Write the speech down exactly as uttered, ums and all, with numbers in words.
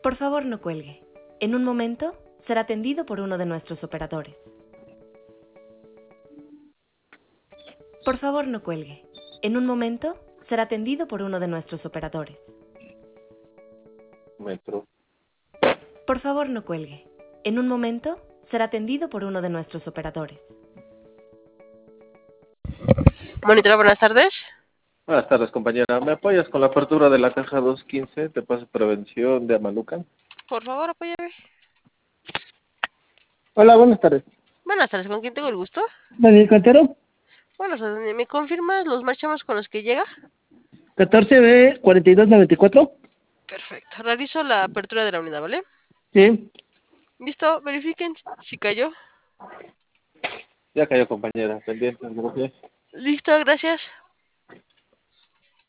Por favor, no cuelgue. En un momento será atendido por uno de nuestros operadores. Por favor, no cuelgue. En un momento será atendido por uno de nuestros operadores. Metro. Por favor, no cuelgue. En un momento será atendido por uno de nuestros operadores. Monitora, buenas tardes. Buenas tardes, compañera. ¿Me apoyas con la apertura de la caja doscientos quince de paso prevención de Amalucan? Por favor, apóyame. Hola, buenas tardes. Buenas tardes, ¿con quién tengo el gusto? Daniel Cantero, Bueno, ¿me confirmas los marchamos con los que llega? catorce B cuarenta y dos noventa y cuatro. Perfecto. Realizo la apertura de la unidad, ¿vale? Sí. Listo, verifiquen si cayó. Ya cayó, compañera. Pendiente, gracias. Listo, gracias.